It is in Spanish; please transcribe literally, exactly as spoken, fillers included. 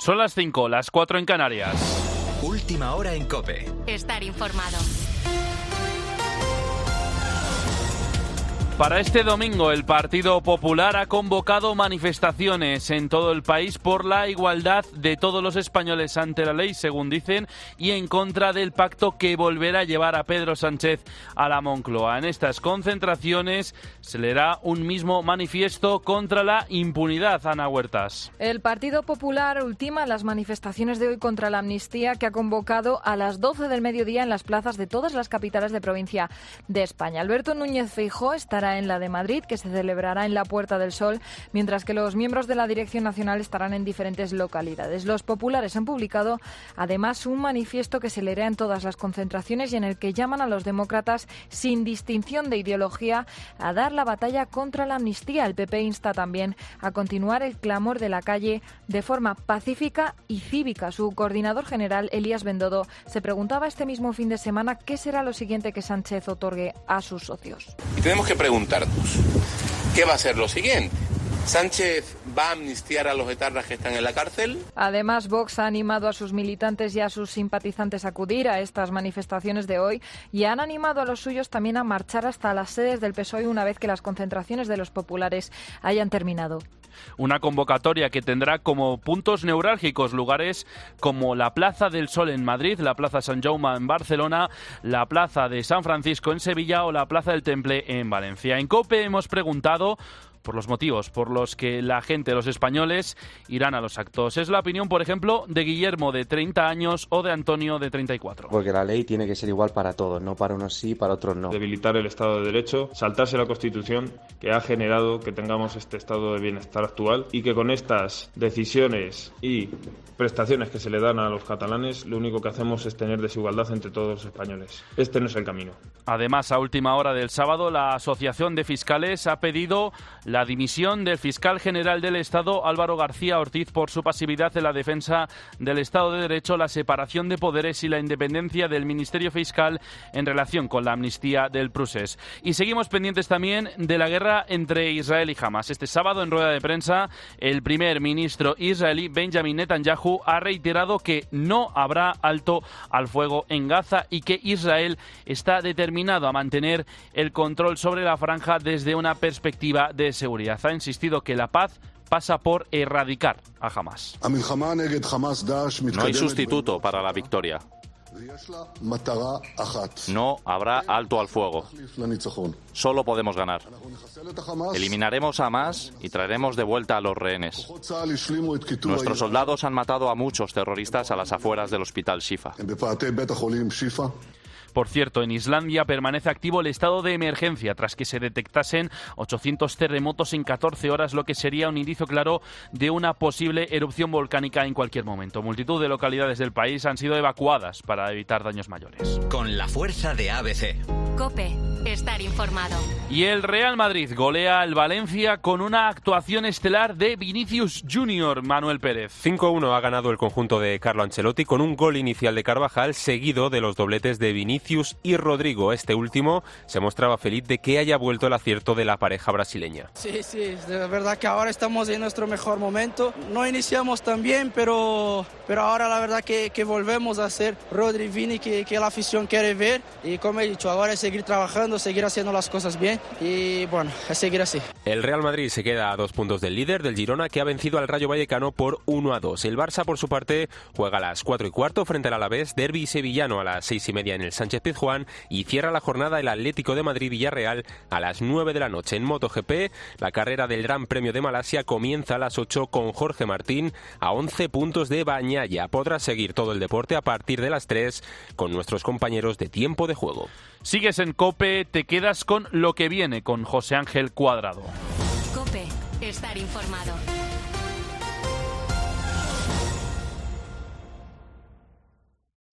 Son las cinco, las cuatro en Canarias. Última hora en COPE. Estar informado. Para este domingo, el Partido Popular ha convocado manifestaciones en todo el país por la igualdad de todos los españoles ante la ley, según dicen, y en contra del pacto que volverá a llevar a Pedro Sánchez a la Moncloa. En estas concentraciones se leerá un mismo manifiesto contra la impunidad. Ana Huertas. El Partido Popular ultima las manifestaciones de hoy contra la amnistía que ha convocado a las doce del mediodía en las plazas de todas las capitales de provincia de España. Alberto Núñez Feijóo estará en la de Madrid, que se celebrará en la Puerta del Sol, mientras que los miembros de la Dirección Nacional estarán en diferentes localidades. Los populares han publicado además un manifiesto que se leerá en todas las concentraciones y en el que llaman a los demócratas, sin distinción de ideología, a dar la batalla contra la amnistía. El P P insta también a continuar el clamor de la calle de forma pacífica y cívica. Su coordinador general, Elías Bendodo, se preguntaba este mismo fin de semana qué será lo siguiente que Sánchez otorgue a sus socios. Y tenemos que preguntarnos, ¿qué va a ser lo siguiente? ¿Sánchez va a amnistiar a los etarras que están en la cárcel? Además, Vox ha animado a sus militantes y a sus simpatizantes a acudir a estas manifestaciones de hoy y han animado a los suyos también a marchar hasta las sedes del P S O E una vez que las concentraciones de los populares hayan terminado. Una convocatoria que tendrá como puntos neurálgicos lugares como la Plaza del Sol en Madrid, la Plaza Sant Jaume en Barcelona, la Plaza de San Francisco en Sevilla o la Plaza del Temple en Valencia. En COPE hemos preguntado por los motivos por los que la gente, los españoles, irán a los actos. Es la opinión, por ejemplo, de Guillermo, de treinta años, o de Antonio, de treinta y cuatro. Porque la ley tiene que ser igual para todos, no para unos sí, para otros no. Debilitar el Estado de Derecho, saltarse la Constitución que ha generado que tengamos este estado de bienestar actual y que con estas decisiones y prestaciones que se le dan a los catalanes, lo único que hacemos es tener desigualdad entre todos los españoles. Este no es el camino. Además, a última hora del sábado, la Asociación de Fiscales ha pedido la dimisión del fiscal general del Estado, Álvaro García Ortiz, por su pasividad en la defensa del Estado de Derecho, la separación de poderes y la independencia del Ministerio Fiscal en relación con la amnistía del procés. Y seguimos pendientes también de la guerra entre Israel y Hamas. Este sábado, en rueda de prensa, el primer ministro israelí, Benjamin Netanyahu, ha reiterado que no habrá alto al fuego en Gaza y que Israel está determinado a mantener el control sobre la franja desde una perspectiva de seguridad. Ha insistido que la paz pasa por erradicar a Hamas. No hay sustituto para la victoria. No habrá alto al fuego. Solo podemos ganar. Eliminaremos a Hamas y traeremos de vuelta a los rehenes. Nuestros soldados han matado a muchos terroristas a las afueras del hospital Shifa. Por cierto, en Islandia permanece activo el estado de emergencia tras que se detectasen ochocientos terremotos en catorce horas, lo que sería un indicio claro de una posible erupción volcánica en cualquier momento. Multitud de localidades del país han sido evacuadas para evitar daños mayores. Con la fuerza de A B C. COPE. Estar informado. Y el Real Madrid golea al Valencia con una actuación estelar de Vinicius Junior. Manuel Pérez. cinco uno ha ganado el conjunto de Carlo Ancelotti con un gol inicial de Carvajal, seguido de los dobletes de Vinicius y Rodrigo. Este último se mostraba feliz de que haya vuelto el acierto de la pareja brasileña. Sí, sí, de verdad que ahora estamos en nuestro mejor momento. No iniciamos tan bien, pero, pero ahora la verdad que, que volvemos a ser Rodri y Vini que, que la afición quiere ver. Y como he dicho, ahora es seguir trabajando, seguir haciendo las cosas bien y bueno, es seguir así. El Real Madrid se queda a dos puntos del líder, del Girona, que ha vencido al Rayo Vallecano por uno a dos. El Barça, por su parte, juega a las cuatro y cuarto frente al Alavés, derbi sevillano a las seis y media en el Sánchez-Pizjuán, y cierra la jornada el Atlético de Madrid-Villarreal a las nueve de la noche. En MotoGP, la carrera del Gran Premio de Malasia comienza a las ocho con Jorge Martín a once puntos de Bañaya. Podrás seguir todo el deporte a partir de las tres con nuestros compañeros de Tiempo de Juego. Sigues en COPE, te quedas con lo que viene con José Ángel Cuadrado. COPE. Estar informado.